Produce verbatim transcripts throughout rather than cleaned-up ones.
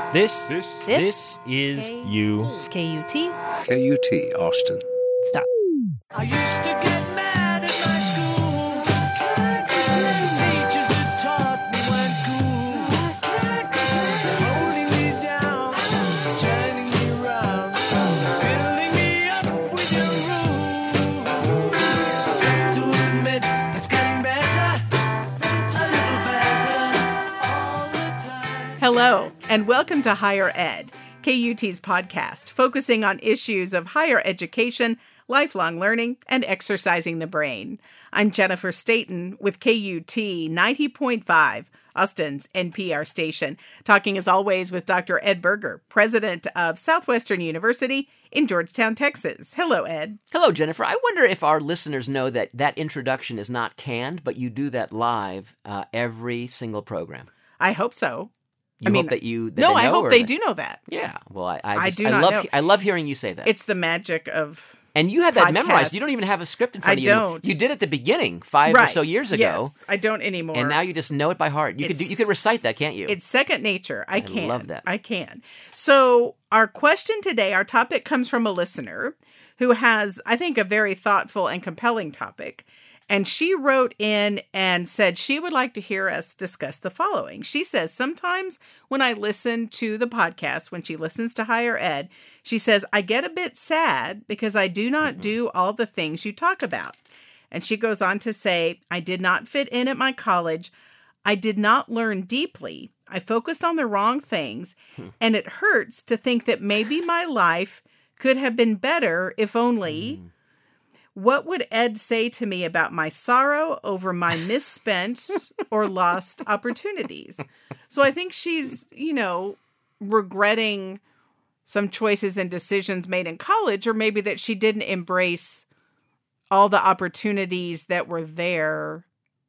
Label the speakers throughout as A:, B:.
A: This,
B: This,
A: this,
C: This
A: is
C: K-
A: you.
C: K U T.
B: K U T, Austin.
C: Stop.
D: I used to get mad at my school. The teachers that taught me weren't cool. Holding me down, turning me round, filling me up with your rule. To admit it's getting better, a little better all the time.
E: Hello, and welcome to Higher Ed, K U T's podcast, focusing on issues of higher education, lifelong learning, and exercising the brain. I'm Jennifer Staten with K U T ninety point five, Austin's N P R station, talking as always with Doctor Ed Berger, president of Southwestern University in Georgetown, Texas. Hello, Ed.
F: Hello, Jennifer. I wonder if our listeners know that that introduction is not canned, but you do that live uh, every single program.
E: I hope so.
F: You
E: I mean,
F: hope that you that
E: no,
F: they
E: I
F: know,
E: hope
F: or
E: they
F: that-
E: do know that.
F: Yeah. Well, I I,
E: I
F: just,
E: do
F: I
E: not
F: love
E: know.
F: I love hearing you say that.
E: It's the magic of...
F: and you had that
E: podcast.
F: memorized. You don't even have a script in front
E: I
F: of you.
E: don't.
F: You did at the beginning five or
E: Right.
F: so years ago,
E: Yes, I don't anymore.
F: and now you just know it by heart. You could do, you could recite that, can't you?
E: It's second nature. I,
F: I
E: can.
F: love that.
E: I can. So our question today, our topic comes from a listener who has, I think, a very thoughtful and compelling topic. And she wrote in and said she would like to hear us discuss the following. She says, sometimes when I listen to the podcast, when she listens to Higher Ed, she says, I get a bit sad because I do not mm-hmm. do all the things you talk about. And she goes on to say, I did not fit in at my college. I did not learn deeply. I focused on the wrong things. Hmm. And it hurts to think that maybe my life could have been better if only... Mm. What would Ed say to me about my sorrow over my misspent or lost opportunities? So I think she's, you know, regretting some choices and decisions made in college, or maybe that she didn't embrace all the opportunities that were there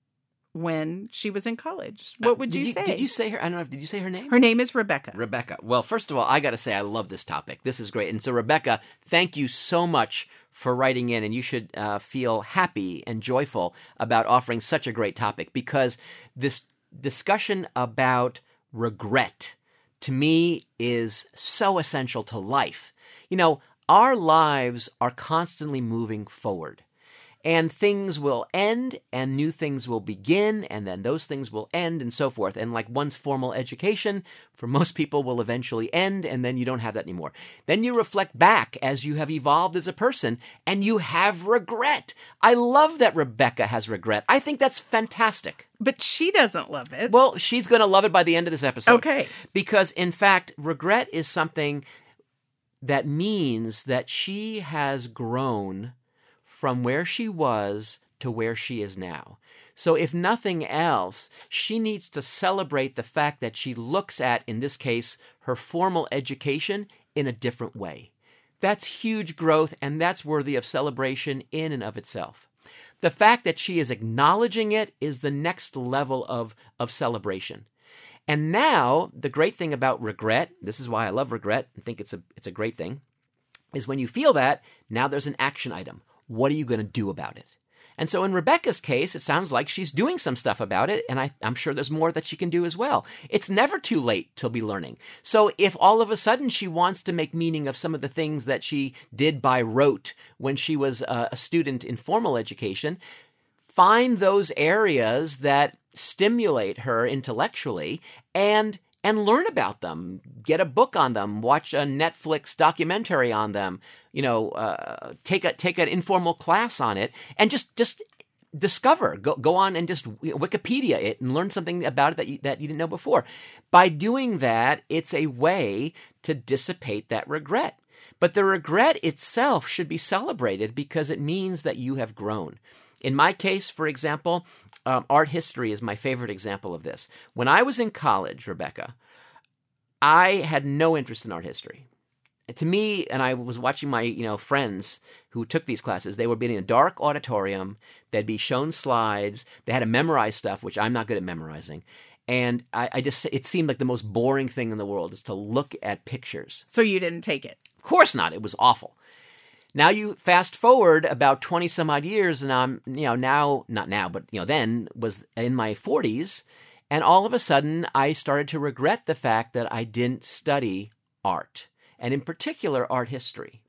E: when she was in college. What would
F: uh,
E: you,
F: you
E: say?
F: Did you say her? I don't know. Did you say her name?
E: Her name is Rebecca.
F: Rebecca. Well, first of all, I got to say I love this topic. This is great. And so, Rebecca, thank you so much for writing in, and you should uh, feel happy and joyful about offering such a great topic, because this discussion about regret, to me, is so essential to life. You know, our lives are constantly moving forward. And things will end, and new things will begin, and then those things will end, and so forth. And like one's formal education, for most people, will eventually end, and then you don't have that anymore. Then you reflect back as you have evolved as a person, and you have regret. I love that Rebecca has regret. I think that's fantastic.
E: But she doesn't love it.
F: Well, she's going to love it by the end of this episode.
E: Okay.
F: Because, in fact, regret is something that means that she has grown from where she was to where she is now. So if nothing else, she needs to celebrate the fact that she looks at, in this case, her formal education in a different way. That's huge growth, and that's worthy of celebration in and of itself. The fact that she is acknowledging it is the next level of, of celebration. And now, the great thing about regret, this is why I love regret and think it's a, it's a great thing, is when you feel that, now there's an action item. What are you going to do about it? And so in Rebecca's case, it sounds like she's doing some stuff about it, and I, I'm sure there's more that she can do as well. It's never too late to be learning. So if all of a sudden she wants to make meaning of some of the things that she did by rote when she was a, a student in formal education, find those areas that stimulate her intellectually and and learn about them, get a book on them, watch a Netflix documentary on them, you know, uh, take a take an informal class on it, and just just discover, go go on and just Wikipedia it and learn something about it that you, that you didn't know before. By doing that, it's a way to dissipate that regret. But the regret itself should be celebrated because it means that you have grown. In my case, for example, um, art history is my favorite example of this. When I was in college, Rebecca, I had no interest in art history. To me, and I was watching my you know friends who took these classes, they would be in a dark auditorium, they'd be shown slides, they had to memorize stuff, which I'm not good at memorizing. And I, I just, it seemed like the most boring thing in the world is to look at pictures.
E: So you didn't take it?
F: Of course not. It was awful. Now you fast forward about twenty some odd years, and I'm, you know, now, not now, but, you know, then was in my forties, And all of a sudden, I started to regret the fact that I didn't study art, and in particular, art history.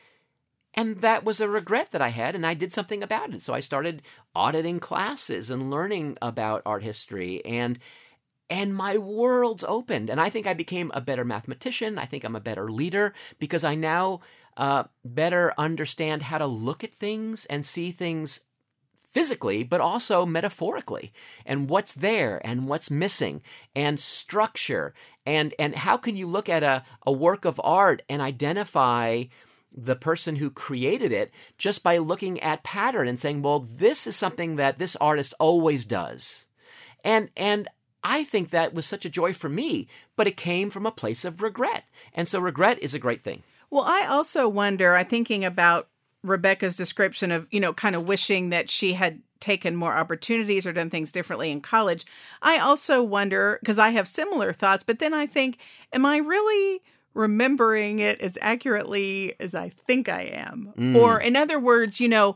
F: And that was a regret that I had, and I did something about it. So I started auditing classes and learning about art history, and and my worlds opened. And I think I became a better mathematician. I think I'm a better leader because I now uh, better understand how to look at things and see things physically, but also metaphorically, and what's there and what's missing, and structure, and and how can you look at a, a work of art and identify the person who created it just by looking at pattern and saying, well, this is something that this artist always does. And and I think that was such a joy for me, but it came from a place of regret. And so regret is a great thing.
E: Well, I also wonder, I'm thinking about Rebecca's description of, you know, kind of wishing that she had taken more opportunities or done things differently in college. I also wonder, because I have similar thoughts, but then I think, am I really remembering it as accurately as I think I am?
F: Mm.
E: Or in other words, you know,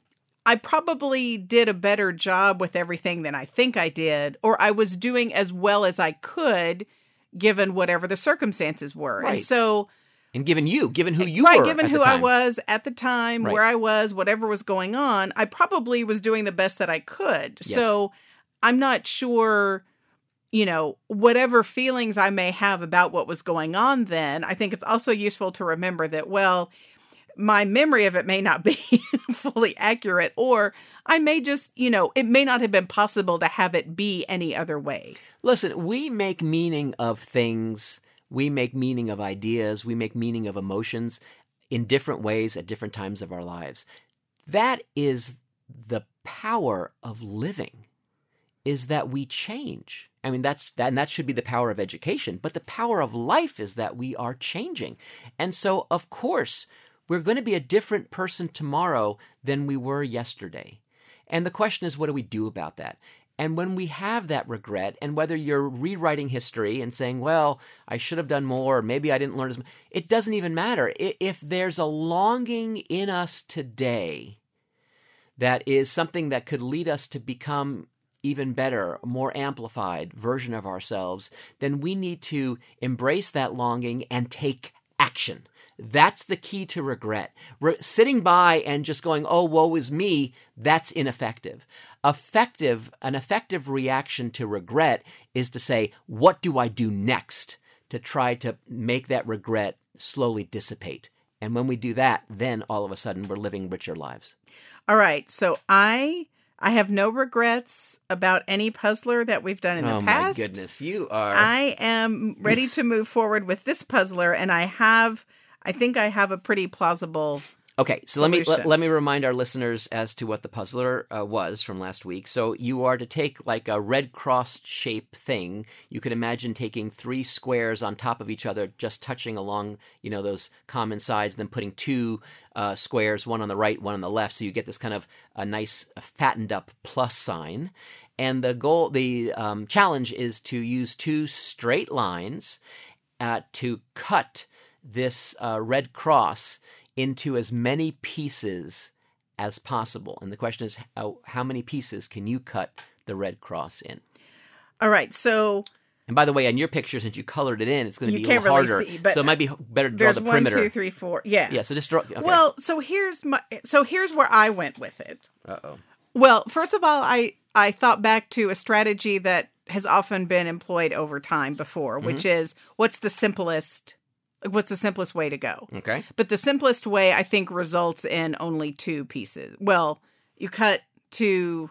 E: I probably did a better job with everything than I think I did, or I was doing as well as I could given whatever the circumstances were.
F: Right.
E: And so...
F: And given you, given who you
E: right,
F: were
E: given
F: at
E: who
F: the
E: I
F: time.
E: was at the time,
F: Right.
E: where I was, whatever was going on, I probably was doing the best that I could.
F: Yes.
E: So I'm not sure, you know, whatever feelings I may have about what was going on then, I think it's also useful to remember that, well, my memory of it may not be fully accurate, or I may just, you know, it may not have been possible to have it be any other way.
F: Listen, we make meaning of things. We make meaning of ideas. We make meaning of emotions in different ways at different times of our lives. That is the power of living, is that we change. I mean, that's that, and that should be the power of education. But the power of life is that we are changing. And so, of course, we're going to be a different person tomorrow than we were yesterday. And the question is, what do we do about that? And when we have that regret, and whether you're rewriting history and saying, well, I should have done more, or maybe I didn't learn as much, it doesn't even matter. If there's a longing in us today that is something that could lead us to become even better, a more amplified version of ourselves, then we need to embrace that longing and take action. That's the key to regret. Re- sitting by and just going, oh, woe is me, that's ineffective. Effective, an effective reaction to regret is to say, what do I do next to try to make that regret slowly dissipate? And when we do that, then all of a sudden we're living richer lives.
E: All right. So I I have no regrets about any puzzler that we've done in the
F: Oh
E: past.
F: my goodness, you are.
E: I am ready to move forward with this puzzler, and I have, I think I have a pretty plausible
F: Okay, so let me
E: solution.
F: let, let me remind our listeners as to what the puzzler uh, was from last week. So you are to take like a red cross shape thing. You can imagine taking three squares on top of each other, just touching along, you know, those common sides, then putting two uh, squares, one on the right, one on the left, so you get this kind of a nice fattened up plus sign. And the goal, the um, challenge is to use two straight lines uh, to cut this uh, red cross into as many pieces as possible. And the question is, how, how many pieces can you cut the red cross in?
E: All right, so
F: And by the way, on your picture, since you colored it in, it's going to
E: You
F: be a little
E: can't really
F: harder.
E: see, but
F: so it might be better to draw
E: there's
F: the
E: one,
F: perimeter.
E: two, three, four. Yeah.
F: Yeah, so just draw. Okay.
E: Well, so here's my so here's where I went with it.
F: Uh-oh.
E: Well, first of all, I I thought back to a strategy that has often been employed over time before,
F: Mm-hmm.
E: which is what's the simplest what's the simplest way to go?
F: Okay.
E: But the simplest way, I think, results in only two pieces. Well, you cut to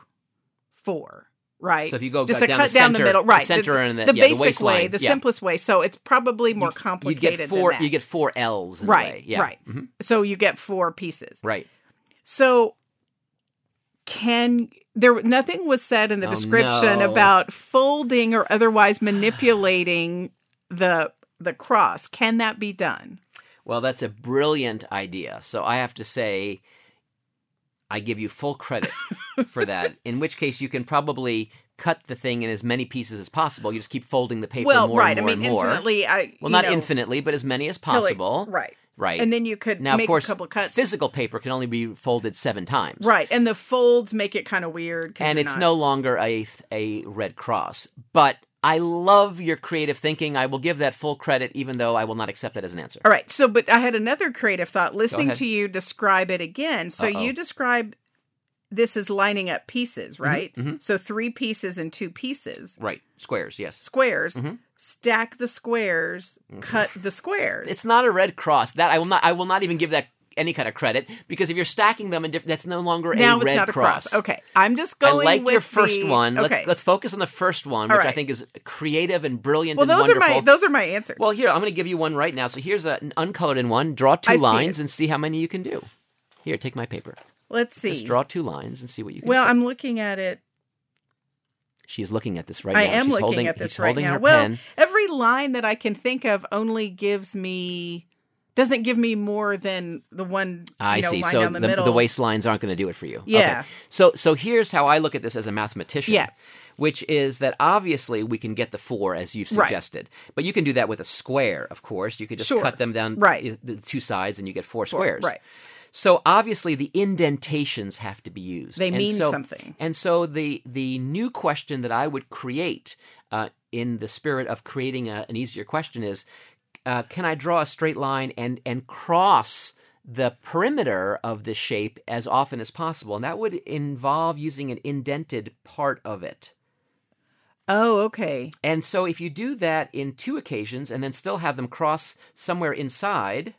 E: four, right?
F: So if you go
E: just
F: down
E: to
F: the
E: cut down the
F: center-
E: middle,
F: the
E: right?
F: center and the-
E: the
F: yeah, the
E: basic
F: waistline,
E: way, the
F: yeah.
E: simplest way. So it's probably more
F: You
E: complicated
F: get four.
E: than that.
F: You get four L's. In
E: right,
F: a way. Yeah.
E: right.
F: Mhm.
E: So you get four pieces.
F: Right.
E: So can there nothing was said in the
F: Oh,
E: description
F: no.
E: about folding or otherwise manipulating the the cross. Can that be done?
F: Well, that's a brilliant idea. So I have to say, I give you full credit for that. In which case, you can probably cut the thing in as many pieces as possible. You just keep folding the paper
E: Well,
F: more
E: right.
F: and more
E: I mean,
F: and more.
E: infinitely. I
F: Well,
E: you
F: not
E: know,
F: infinitely, but as many as
E: till it-
F: possible.
E: right.
F: Right.
E: And then you could
F: Now,
E: make
F: of course,
E: a couple cuts.
F: physical paper can only be folded seven times.
E: Right. And the folds make it kind of weird. 'cause
F: And
E: you're
F: it's
E: not-
F: no longer a, a Red Cross. But I love your creative thinking. I will give that full credit, even though I will not accept that as an answer.
E: All right. So, but I had another creative thought listening
F: ahead.
E: to you describe it again. So
F: Uh-oh.
E: you describe this as lining up pieces, right?
F: mhm.
E: So three pieces and two pieces.
F: Right. Squares, yes.
E: Squares.
F: Mhm.
E: Stack the squares, cut the squares.
F: It's not a Red Cross. That I will not I will not even give that any kind of credit, because if you're stacking them in different, that's no longer
E: now
F: a
E: it's
F: Red
E: not a
F: Cross.
E: cross. Okay. I'm just
F: I
E: going
F: liked
E: with
F: your first
E: the-
F: one.
E: Okay.
F: Let's let's focus on the first one,
E: All
F: which I
E: right.
F: think is creative and brilliant
E: well,
F: and
E: those
F: wonderful.
E: are my those are my answers.
F: Well, here, I'm going to give you one right now. So here's a, an uncolored in one. Draw two
E: I see
F: lines
E: it.
F: and see how many you can do. Here, take my paper.
E: Let's see.
F: Just draw two lines and see what you can
E: well,
F: do.
E: I'm looking at it.
F: She's looking at this right
E: I
F: now.
E: am
F: She's
E: looking
F: holding,
E: at this
F: he's
E: right
F: holding
E: now.
F: her
E: Well,
F: pen.
E: every line that I can think of only gives me doesn't give me more than the one you
F: I
E: know,
F: see.
E: line
F: So
E: down the,
F: the,
E: middle.
F: the waistlines aren't going to do it for you.
E: Yeah.
F: Okay. So so here's how I look at this as a mathematician.
E: Yeah.
F: Which is that obviously we can get the four as you've
E: Right.
F: suggested, but you can do that with a square. Of course, you could just
E: Sure.
F: cut them down
E: Right.
F: i- the two sides, and you get four
E: Four,
F: squares.
E: right.
F: So obviously the indentations have to be used.
E: They
F: And
E: mean
F: so-
E: something.
F: And so the the new question that I would create, uh, in the spirit of creating a, an easier question, is, uh, can I draw a straight line and and cross the perimeter of the shape as often as possible? And that would involve using an indented part of it.
E: Oh, okay.
F: And so if you do that in two occasions and then still have them cross somewhere inside,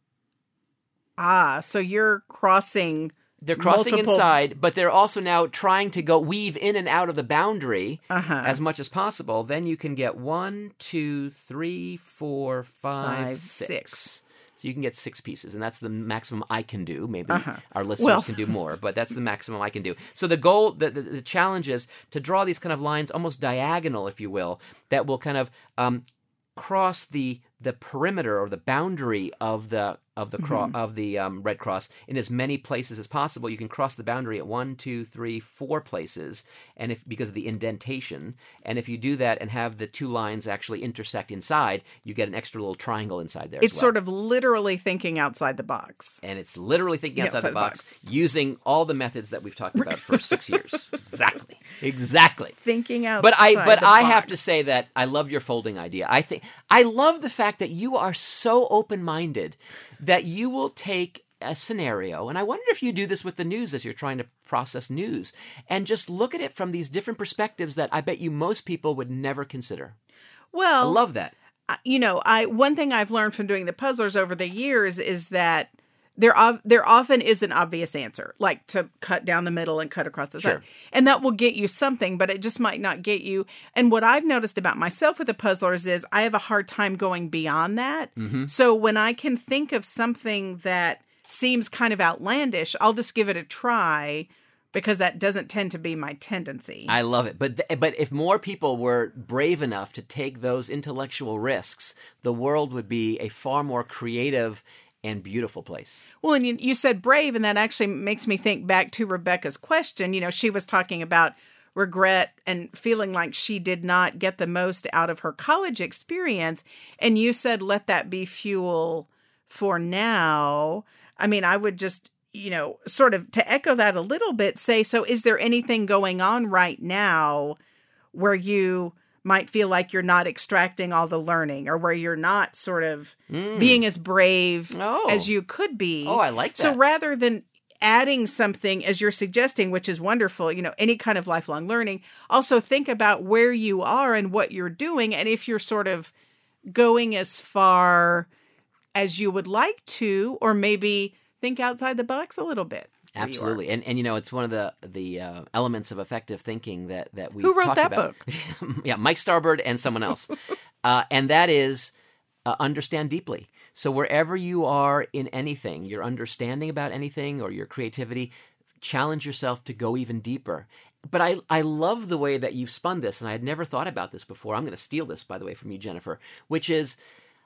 E: Ah, so you're crossing
F: they're crossing
E: multiple-
F: inside, but they're also now trying to go weave in and out of the boundary
E: Uh-huh.
F: as much as possible. Then you can get one, two, three, four, five,
E: Five,
F: six.
E: six.
F: So you can get six pieces, and that's the maximum I can do. Maybe
E: Uh-huh.
F: our listeners
E: Well-
F: can do more, but that's the maximum I can do. So the goal, the, the, the challenge is to draw these kind of lines, almost diagonal, if you will, that will kind of um, cross the the perimeter or the boundary of the of the cro-
E: Mm-hmm.
F: of the um, Red Cross in as many places as possible. You can cross the boundary at one, two, three, four places, and if because of the indentation. And if you do that and have the two lines actually intersect inside, you get an extra little triangle inside there.
E: it's
F: as well.
E: sort of literally thinking outside the box.
F: And it's literally thinking
E: Yeah,
F: outside,
E: outside
F: the
E: the
F: box, using all the methods that we've talked about for six years. Exactly, exactly.
E: Thinking outside
F: But I, but
E: the
F: I
E: box.
F: have to say that I love your folding idea. I think I love the fact that you are so open-minded that you will take a scenario, and I wonder if you do this with the news as you're trying to process news, and just look at it from these different perspectives that I bet you most people would never consider. I
E: Well,
F: love that.
E: I- you know, I one thing I've learned from doing the puzzlers over the years is that there ov- there often is an obvious answer, like to cut down the middle and cut across the
F: Sure.
E: side, and that will get you something, but it just might not get you. And what I've noticed about myself with the puzzlers is I have a hard time going beyond that.
F: Mm-hmm.
E: So when I can think of something that seems kind of outlandish, I'll just give it a try because that doesn't tend to be my tendency.
F: I love it. But th- but if more people were brave enough to take those intellectual risks, the world would be a far more creative and beautiful place.
E: Well, and you, you said brave, and that actually makes me think back to Rebecca's question. You know, she was talking about regret and feeling like she did not get the most out of her college experience. And you said, let that be fuel for now. I mean, I would just, you know, sort of to echo that a little bit, say, so is there anything going on right now where you might feel like you're not extracting all the learning, or where you're not sort of being as brave
F: Oh.
E: as you could be?
F: Oh, I like
E: So
F: that.
E: rather than adding something as you're suggesting, which is wonderful, you know, any kind of lifelong learning, also think about where you are and what you're doing. And if you're sort of going as far as you would like to, or maybe think outside the box a little bit. where you are.
F: Absolutely, and and you know it's one of the the uh, elements of effective thinking that that we
E: Who wrote
F: talked
E: that
F: about. Yeah, Mike Starbird and someone else, uh, and that is uh, understand deeply. So wherever you are in anything, your understanding about anything or your creativity, challenge yourself to go even deeper. But I I love the way that you've spun this, and I had never thought about this before. I'm going to steal this, by the way, from you, Jennifer, which is.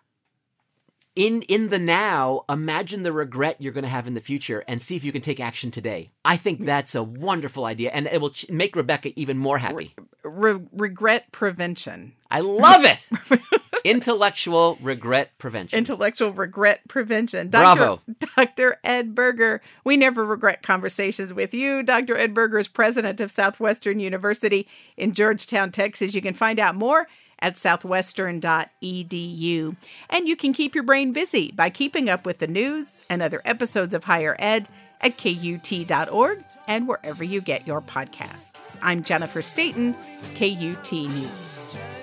F: In in the now, imagine the regret you're going to have in the future and see if you can take action today. I think that's a wonderful idea, and it will ch- make Rebecca even more happy.
E: Re- regret prevention.
F: I love it. Intellectual regret prevention.
E: Intellectual regret prevention.
F: Bravo.
E: Doctor Ed Berger. We never regret conversations with you. Doctor Ed Berger is president of Southwestern University in Georgetown, Texas. You can find out more at southwestern dot e d u. And you can keep your brain busy by keeping up with the news and other episodes of Higher Ed at k u t dot org and wherever you get your podcasts. I'm Jennifer Staten, K U T News.